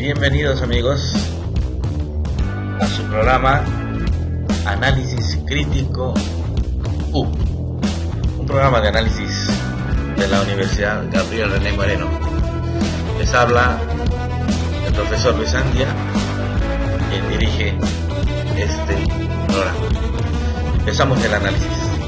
Bienvenidos amigos a su programa Análisis Crítico U, un programa de análisis de la Universidad Gabriel René Moreno. Les habla el profesor Luis Andia, quien dirige este programa. Empezamos el análisis.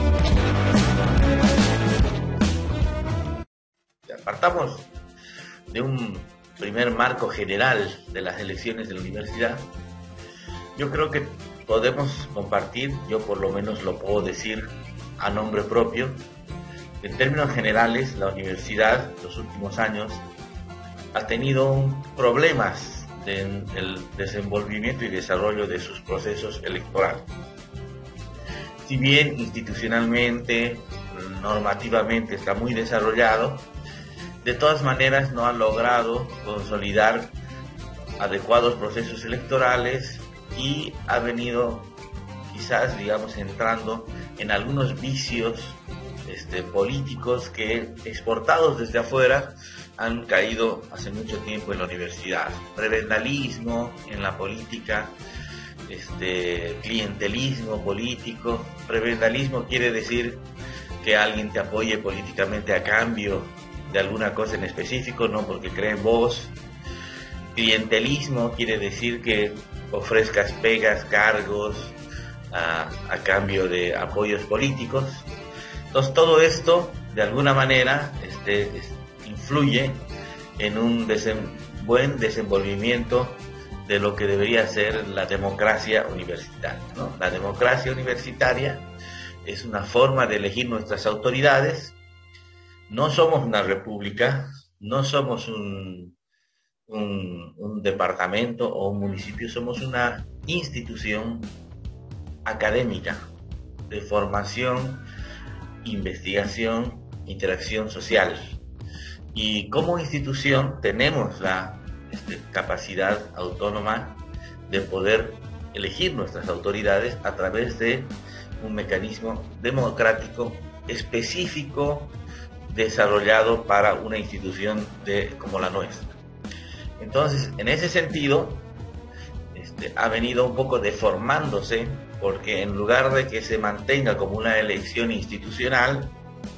Partamos de un primer marco general de las elecciones de la universidad. Yo creo que podemos compartir, yo por lo menos lo puedo decir a nombre propio, en términos generales la universidad los últimos años ha tenido problemas en el desenvolvimiento y desarrollo de sus procesos electorales. Si bien institucionalmente, normativamente está muy desarrollado, de todas maneras no ha logrado consolidar adecuados procesos electorales y ha venido quizás, entrando en algunos vicios políticos que, exportados desde afuera, han caído hace mucho tiempo en la universidad. Prebendalismo en la política, clientelismo político. Prebendalismo quiere decir que alguien te apoye políticamente a cambio de alguna cosa en específico, no porque cree en vos. Clientelismo quiere decir que ofrezcas pegas, cargos a cambio de apoyos políticos. Entonces todo esto de alguna manera influye en un buen desenvolvimiento de lo que debería ser la democracia universitaria, ¿no? La democracia universitaria es una forma de elegir nuestras autoridades. No somos una república, no somos un departamento o un municipio, somos una institución académica de formación, investigación, interacción social. Y como institución tenemos la capacidad autónoma de poder elegir nuestras autoridades a través de un mecanismo democrático específico desarrollado para una institución como la nuestra. Entonces, en ese sentido, ha venido un poco deformándose, porque en lugar de que se mantenga como una elección institucional,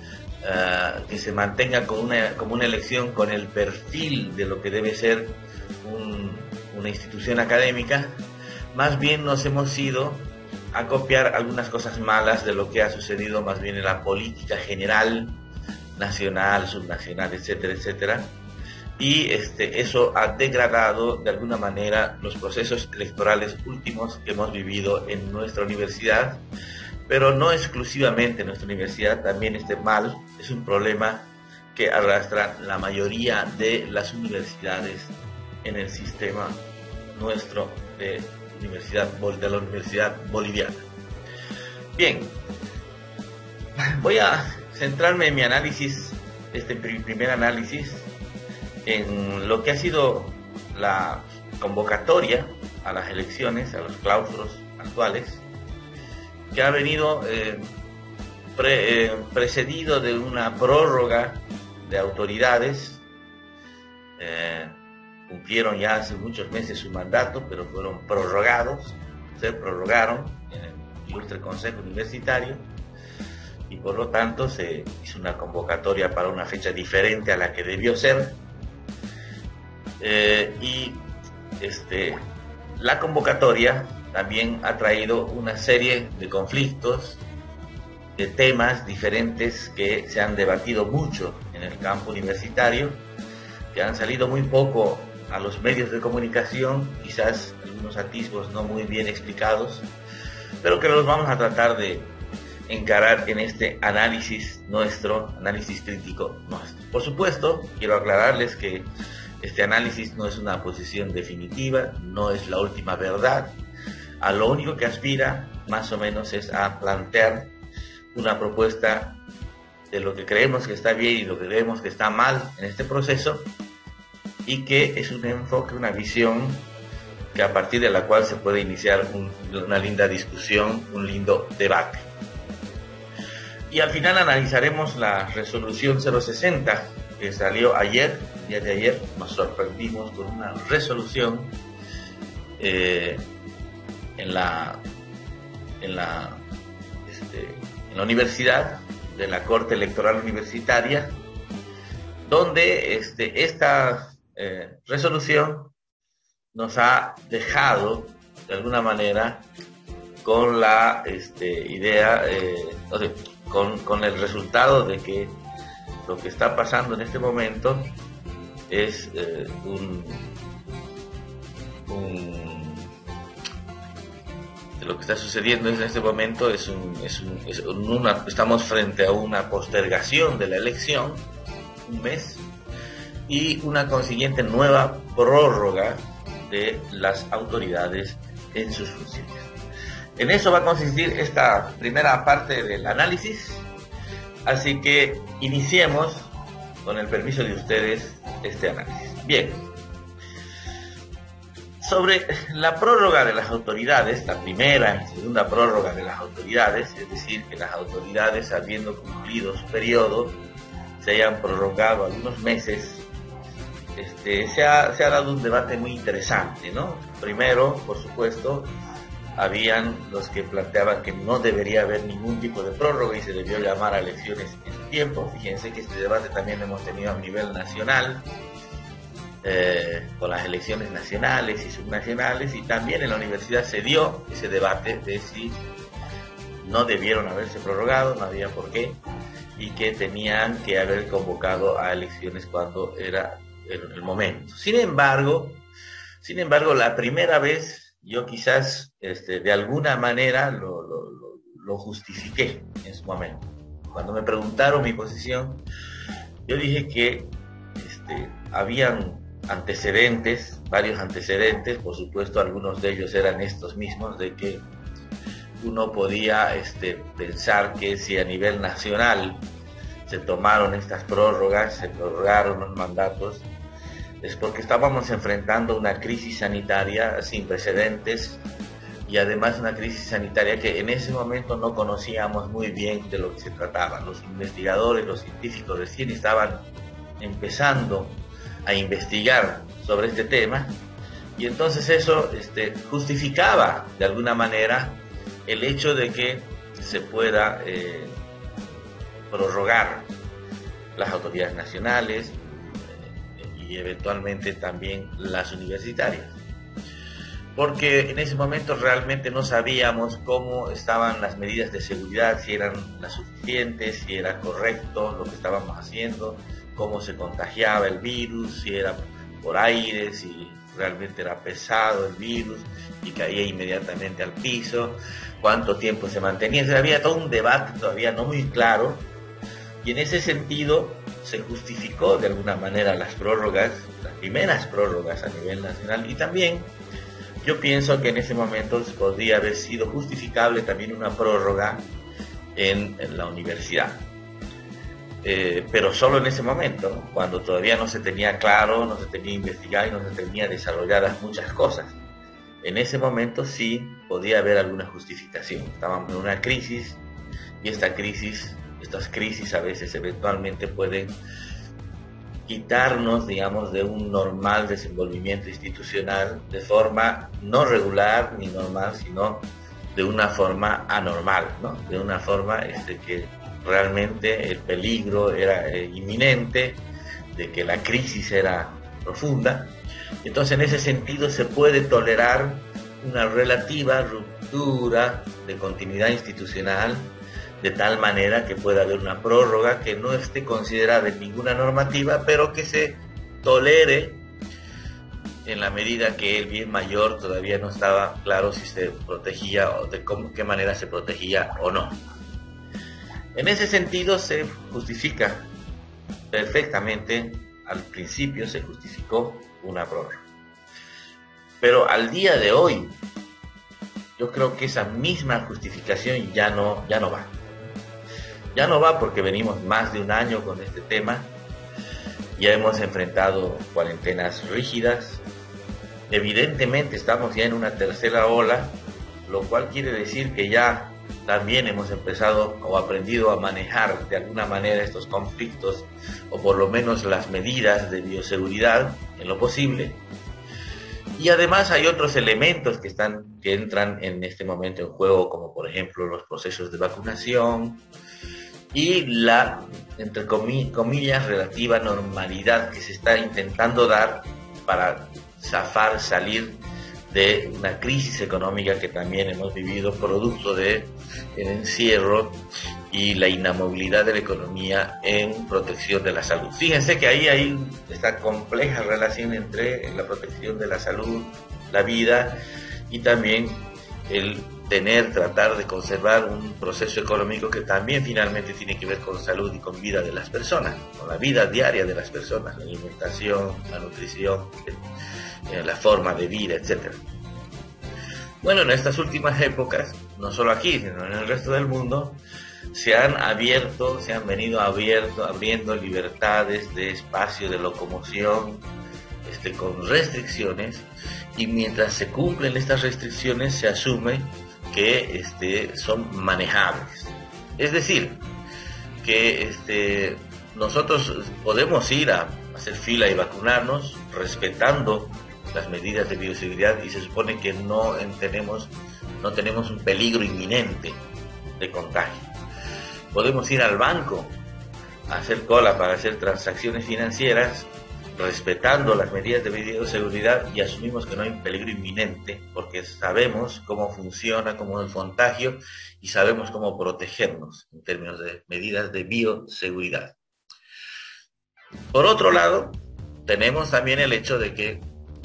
que se mantenga como una elección con el perfil de lo que debe ser una institución académica, más bien nos hemos ido a copiar algunas cosas malas de lo que ha sucedido más bien en la política general, nacional, subnacional, etcétera, etcétera, y eso ha degradado de alguna manera los procesos electorales últimos que hemos vivido en nuestra universidad, pero no exclusivamente en nuestra universidad. También este mal es un problema que arrastra la mayoría de las universidades en el sistema nuestro de la universidad boliviana. Bien, voy a centrarme en mi análisis, primer análisis, en lo que ha sido la convocatoria a las elecciones, a los claustros actuales, que ha venido precedido de una prórroga de autoridades. Cumplieron ya hace muchos meses su mandato, pero fueron se prorrogaron en el ilustre Consejo Universitario, y por lo tanto se hizo una convocatoria para una fecha diferente a la que debió ser. La convocatoria también ha traído una serie de conflictos, de temas diferentes que se han debatido mucho en el campo universitario, que han salido muy poco a los medios de comunicación, quizás algunos atisbos no muy bien explicados, pero que los vamos a tratar de encarar en este análisis crítico nuestro. Por supuesto, quiero aclararles que este análisis no es una posición definitiva, no es la última verdad. A lo único que aspira, más o menos, es a plantear una propuesta de lo que creemos que está bien y lo que creemos que está mal en este proceso, y que es un enfoque, una visión que a partir de la cual se puede iniciar una linda discusión, un lindo debate. Y al final analizaremos la resolución 060 que salió ayer, día de ayer, nos sorprendimos con una resolución en la universidad, de la Corte Electoral Universitaria, donde esta resolución nos ha dejado de alguna manera con la idea, con el resultado de que lo que está pasando en este momento es lo que está sucediendo en este momento estamos frente a una postergación de la elección, un mes, y una consiguiente nueva prórroga de las autoridades en sus funciones. En eso va a consistir esta primera parte del análisis, así que iniciemos, con el permiso de ustedes, este análisis. Bien, sobre la prórroga de las autoridades, la primera y segunda prórroga de las autoridades, es decir, que las autoridades, habiendo cumplido su periodo, se hayan prorrogado algunos meses, se ha dado un debate muy interesante, ¿no? Primero, por supuesto, habían los que planteaban que no debería haber ningún tipo de prórroga y se debió llamar a elecciones en su tiempo. Fíjense que este debate también lo hemos tenido a nivel nacional, con las elecciones nacionales y subnacionales, y también en la universidad se dio ese debate de si no debieron haberse prorrogado, no había por qué, y que tenían que haber convocado a elecciones cuando era el momento. Sin embargo, la primera vez yo quizás de alguna manera lo justifiqué en su momento. Cuando me preguntaron mi posición, yo dije que habían antecedentes, varios antecedentes, por supuesto algunos de ellos eran estos mismos, de que uno podía pensar que si a nivel nacional se tomaron estas prórrogas, se prorrogaron los mandatos, es porque estábamos enfrentando una crisis sanitaria sin precedentes y además una crisis sanitaria que en ese momento no conocíamos muy bien de lo que se trataba. Los investigadores, los científicos recién estaban empezando a investigar sobre este tema, y entonces eso justificaba de alguna manera el hecho de que se pueda prorrogar las autoridades nacionales y eventualmente también las universitarias, porque en ese momento realmente no sabíamos cómo estaban las medidas de seguridad, si eran las suficientes, si era correcto lo que estábamos haciendo, cómo se contagiaba el virus, si era por aire, si realmente era pesado el virus y caía inmediatamente al piso, cuánto tiempo se mantenía. O sea, había todo un debate todavía no muy claro, y en ese sentido se justificó de alguna manera las prórrogas, las primeras prórrogas a nivel nacional, y también yo pienso que en ese momento podría haber sido justificable también una prórroga en la universidad. Pero solo en ese momento, ¿no? Cuando todavía no se tenía claro, no se tenía investigado y no se tenía desarrolladas muchas cosas. En ese momento sí podía haber alguna justificación. Estábamos en una crisis, y estas crisis a veces eventualmente pueden quitarnos, digamos, de un normal desenvolvimiento institucional de forma no regular ni normal, sino de una forma anormal, ¿no? De una forma que realmente el peligro era inminente, de que la crisis era profunda. Entonces, en ese sentido se puede tolerar una relativa ruptura de continuidad institucional, de tal manera que pueda haber una prórroga que no esté considerada en ninguna normativa, pero que se tolere en la medida que el bien mayor todavía no estaba claro si se protegía o de qué manera se protegía o no. En ese sentido se justifica perfectamente, al principio se justificó una prórroga. Pero al día de hoy, yo creo que esa misma justificación ya no va. Ya no va porque venimos más de un año con este tema, ya hemos enfrentado cuarentenas rígidas, evidentemente estamos ya en una tercera ola, lo cual quiere decir que ya también hemos empezado o aprendido a manejar de alguna manera estos conflictos, o por lo menos las medidas de bioseguridad en lo posible. Y además hay otros elementos que entran en este momento en juego, como por ejemplo los procesos de vacunación y la, entre comillas, relativa normalidad que se está intentando dar para salir de una crisis económica que también hemos vivido producto del encierro y la inamovilidad de la economía en protección de la salud. Fíjense que ahí hay esta compleja relación entre la protección de la salud, la vida, y también el tratar de conservar un proceso económico que también finalmente tiene que ver con salud y con vida de las personas, con la vida diaria de las personas, la alimentación, la nutrición, la forma de vida, etc. Bueno, en estas últimas épocas, no solo aquí, sino en el resto del mundo, se han venido abriendo libertades de espacio de locomoción, con restricciones, y mientras se cumplen estas restricciones se asume que son manejables. Es decir, que nosotros podemos ir a hacer fila y vacunarnos respetando las medidas de bioseguridad, y se supone que no tenemos un peligro inminente de contagio. Podemos ir al banco a hacer cola para hacer transacciones financieras respetando las medidas de bioseguridad, y asumimos que no hay un peligro inminente porque sabemos cómo funciona, cómo es el contagio, y sabemos cómo protegernos en términos de medidas de bioseguridad. Por otro lado, tenemos también el hecho de que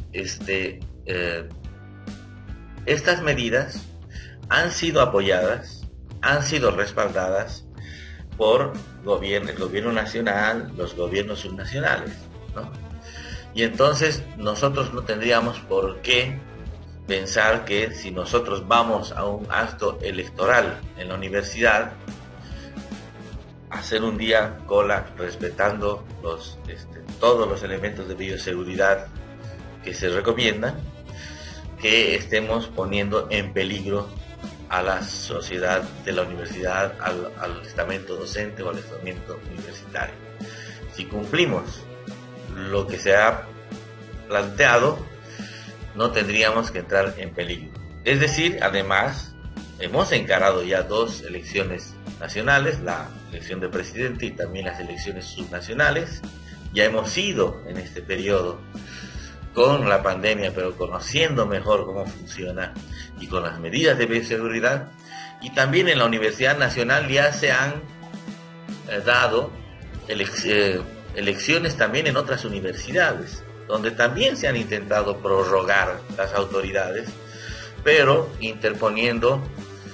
estas medidas han sido apoyadas, han sido respaldadas por el gobierno nacional, los gobiernos subnacionales, ¿no? Y entonces nosotros no tendríamos por qué pensar que si nosotros vamos a un acto electoral en la universidad, hacer un día cola respetando todos los elementos de bioseguridad que se recomiendan, que estemos poniendo en peligro a la sociedad de la universidad, al estamento docente o al estamento universitario. Si cumplimos lo que se ha planteado, no tendríamos que entrar en peligro. Es decir, además, hemos encarado ya 2 elecciones nacionales, la elección de presidente y también las elecciones subnacionales. Ya hemos ido en este periodo con la pandemia, pero conociendo mejor cómo funciona y con las medidas de bioseguridad. Y también en la Universidad Nacional ya se han dado elecciones también en otras universidades, donde también se han intentado prorrogar las autoridades, pero interponiendo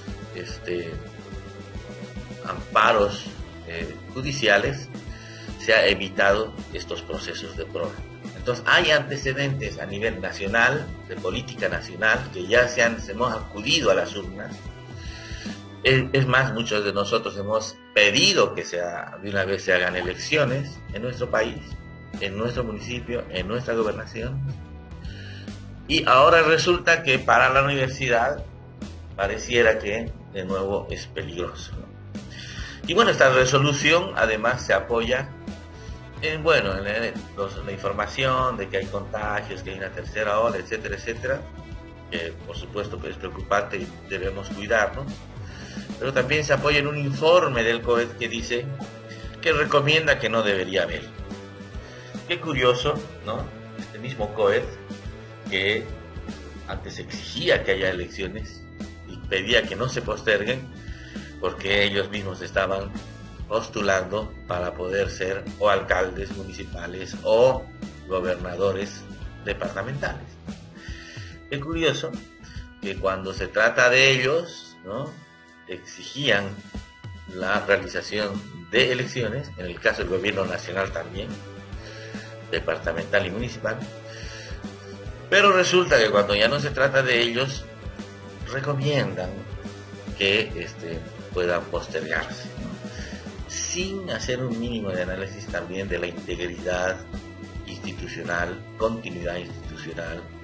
amparos judiciales, se ha evitado estos procesos de prórroga. Entonces hay antecedentes a nivel nacional, de política nacional, que ya hemos acudido a las urnas. Es más, muchos de nosotros hemos pedido que de una vez se hagan elecciones en nuestro país, en nuestro municipio, en nuestra gobernación. Y ahora resulta que para la universidad pareciera que de nuevo es peligroso, ¿no? Y bueno, esta resolución además se apoya en la información de que hay contagios, que hay una tercera ola, etcétera, etcétera, que por supuesto que es preocupante y debemos cuidarnos. Pero también se apoya en un informe del COED que recomienda que no debería haber. Qué curioso, ¿no? Este mismo COED, que antes exigía que haya elecciones y pedía que no se posterguen, porque ellos mismos estaban postulando para poder ser o alcaldes municipales o gobernadores departamentales. Qué curioso que cuando se trata de ellos, ¿no?, exigían la realización de elecciones, en el caso del gobierno nacional también, departamental y municipal, pero resulta que cuando ya no se trata de ellos, recomiendan que puedan postergarse, ¿no?, sin hacer un mínimo de análisis también de la integridad institucional, continuidad institucional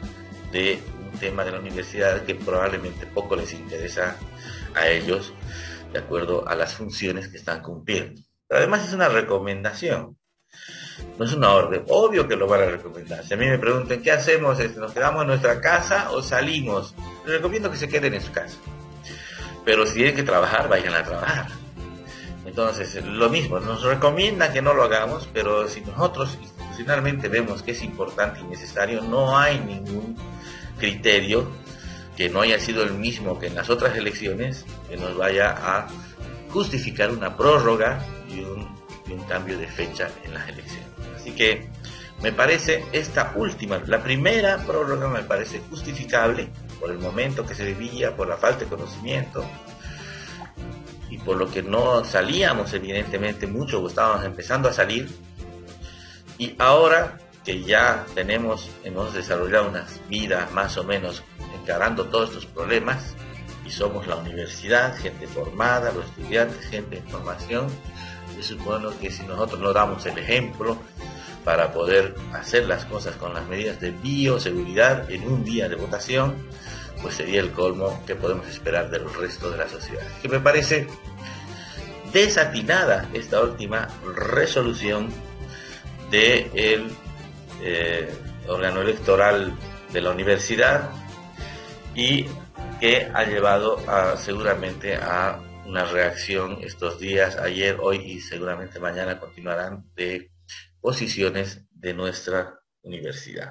de un tema de la universidad que probablemente poco les interesa a ellos, de acuerdo a las funciones que están cumpliendo. Pero además es una recomendación, no es una orden. Obvio que lo van a recomendar. Si a mí me preguntan qué hacemos, ¿nos quedamos en nuestra casa o salimos? Les recomiendo que se queden en su casa. Pero si tienen que trabajar, vayan a trabajar. Entonces, lo mismo, nos recomiendan que no lo hagamos, pero si nosotros institucionalmente vemos que es importante y necesario, no hay ningún criterio que no haya sido el mismo que en las otras elecciones que nos vaya a justificar una prórroga y un cambio de fecha en las elecciones. Así que me parece esta última, la primera prórroga me parece justificable por el momento que se vivía, por la falta de conocimiento y por lo que no salíamos evidentemente mucho o estábamos empezando a salir, y ahora que ya hemos desarrollado unas vidas más o menos encarando todos estos problemas y somos la universidad, gente formada, los estudiantes, gente en formación, yo supongo que si nosotros no damos el ejemplo para poder hacer las cosas con las medidas de bioseguridad en un día de votación, pues sería el colmo que podemos esperar del resto de la sociedad. Que me parece desatinada esta última resolución del órgano electoral de la universidad y que ha llevado seguramente a una reacción estos días, ayer, hoy y seguramente mañana continuarán, de posiciones de nuestra universidad.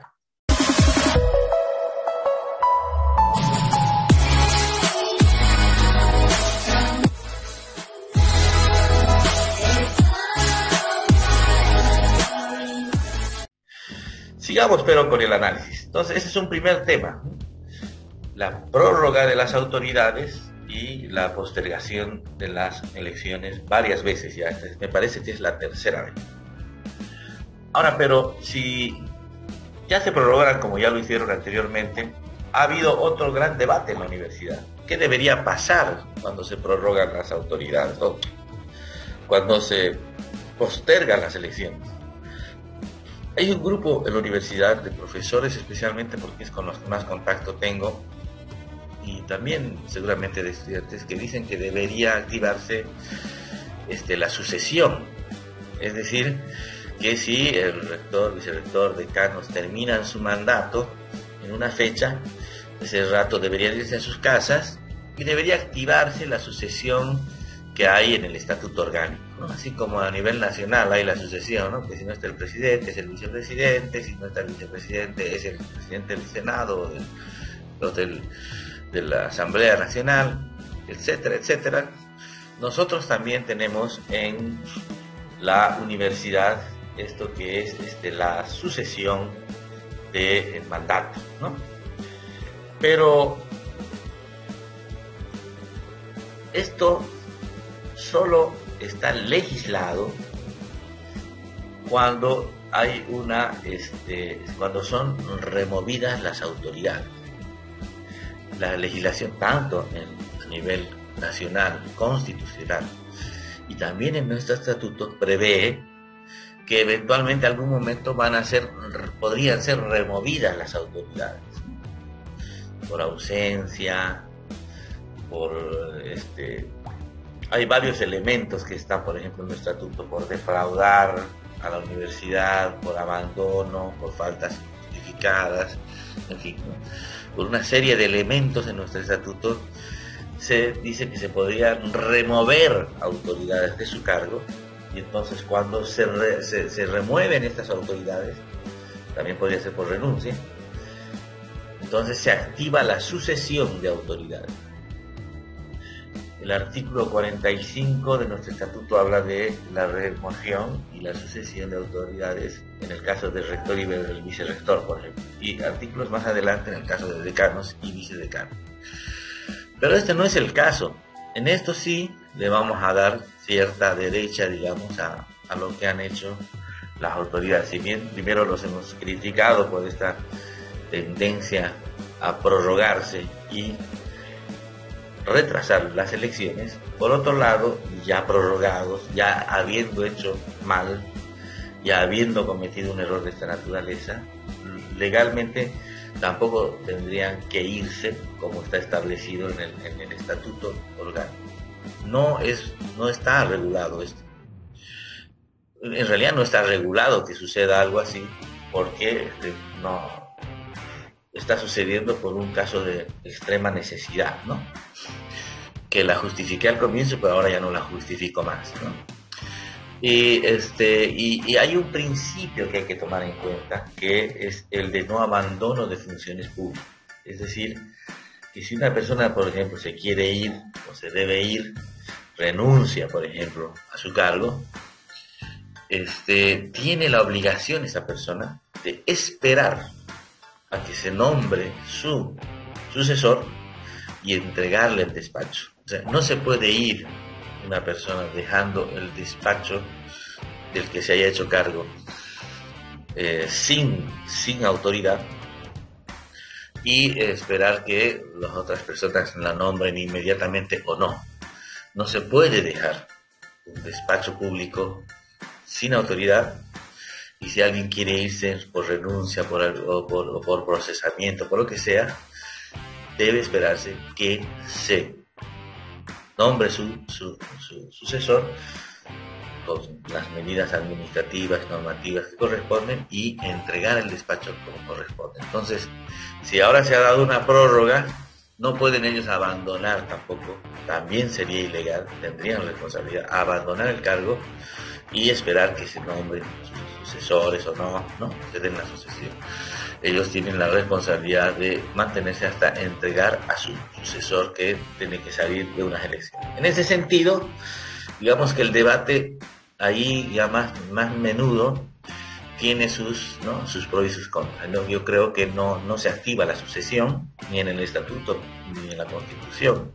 Sigamos pero con el análisis. Entonces, ese es un primer tema, la prórroga de las autoridades y la postergación de las elecciones varias veces ya. Me parece que es la tercera vez. Ahora, pero si ya se prorrogaran como ya lo hicieron anteriormente, ha habido otro gran debate en la universidad. ¿Qué debería pasar cuando se prorrogan las autoridades o cuando se postergan las elecciones? Hay un grupo en la universidad de profesores, especialmente porque es con los que más contacto tengo, y también seguramente de estudiantes, que dicen que debería activarse la sucesión. Es decir, que si el rector, vicerrector, decanos terminan su mandato en una fecha, ese rato deberían irse a sus casas y debería activarse la sucesión que hay en el estatuto orgánico, ¿no? Así como a nivel nacional hay la sucesión, ¿no? Que si no está el presidente es el vicepresidente, si no está el vicepresidente es el presidente del Senado o de la Asamblea Nacional, etcétera, etcétera. Nosotros también tenemos en la universidad esto que es la sucesión del mandato, ¿no? Pero esto solo está legislado cuando hay cuando son removidas las autoridades. La legislación, tanto a nivel nacional, constitucional, y también en nuestro estatuto, prevé que eventualmente algún momento podrían ser removidas las autoridades por ausencia, hay varios elementos que están, por ejemplo, en el estatuto, por defraudar a la universidad, por abandono, por faltas injustificadas, en fin, ¿no? Por una serie de elementos en nuestro estatuto se dice que se podrían remover autoridades de su cargo, y entonces cuando se remueven estas autoridades, también podría ser por renuncia, entonces se activa la sucesión de autoridades. El artículo 45 de nuestro estatuto habla de la remoción y la sucesión de autoridades en el caso del rector y del vicerrector, por ejemplo, y artículos más adelante en el caso de decanos y vicedecanos. Pero este no es el caso. En esto sí le vamos a dar cierta derecha, digamos, a lo que han hecho las autoridades. Si bien primero los hemos criticado por esta tendencia a prorrogarse y retrasar las elecciones, por otro lado, ya prorrogados, ya habiendo hecho mal, ya habiendo cometido un error de esta naturaleza, legalmente tampoco tendrían que irse como está establecido en el estatuto orgánico. No está regulado esto. En realidad no está regulado que suceda algo así, porque no está sucediendo por un caso de extrema necesidad, ¿no? Que la justifiqué al comienzo, pero ahora ya no la justifico más, ¿no? Y hay un principio que hay que tomar en cuenta, que es el de no abandono de funciones públicas. Es decir, que si una persona, por ejemplo, se quiere ir o se debe ir, renuncia, por ejemplo, a su cargo, tiene la obligación esa persona de esperar a que se nombre su sucesor y entregarle el despacho. O sea, no se puede ir una persona dejando el despacho del que se haya hecho cargo sin autoridad y esperar que las otras personas la nombren inmediatamente o no. No se puede dejar un despacho público sin autoridad, y si alguien quiere irse por renuncia o por procesamiento, por lo que sea, debe esperarse que se nombre su sucesor con las medidas administrativas, normativas que corresponden y entregar el despacho como corresponde. Entonces, si ahora se ha dado una prórroga, no pueden ellos abandonar tampoco, también sería ilegal, tendrían responsabilidad, abandonar el cargo y esperar que se nombren sus sucesores o no se den la sucesión. Ellos tienen la responsabilidad de mantenerse hasta entregar a su sucesor, que tiene que salir de unas elecciones. En ese sentido, digamos que el debate ahí ya más menudo tiene sus pros y sus contras, ¿no? Yo creo que no se activa la sucesión ni en el estatuto ni en la Constitución,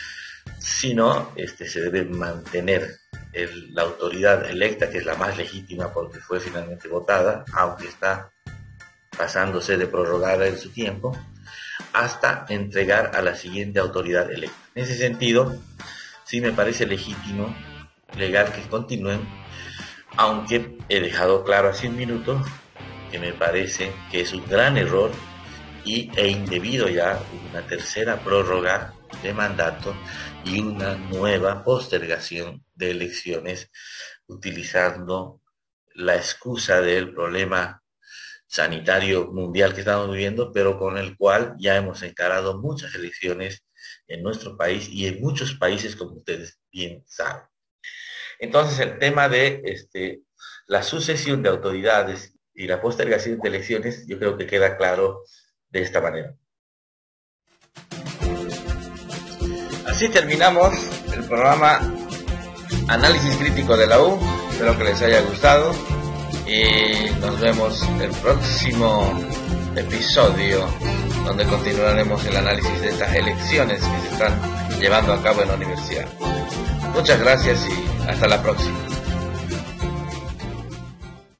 sino se debe mantener la autoridad electa, que es la más legítima porque fue finalmente votada, aunque está pasándose de prorrogada en su tiempo, hasta entregar a la siguiente autoridad electa. En ese sentido, sí me parece legítimo, legal, que continúen, aunque he dejado claro hace un minuto que me parece que es un gran error e indebido ya una tercera prórroga de mandato y una nueva postergación de elecciones utilizando la excusa del problema sanitario mundial que estamos viviendo, pero con el cual ya hemos encarado muchas elecciones en nuestro país y en muchos países, como ustedes bien saben. Entonces, el tema de la sucesión de autoridades y la postergación de elecciones, yo creo que queda claro de esta manera. Así terminamos el programa Análisis Crítico de la U. Espero que les haya gustado y nos vemos el próximo episodio, donde continuaremos el análisis de estas elecciones que se están llevando a cabo en la universidad. Muchas gracias y hasta la próxima.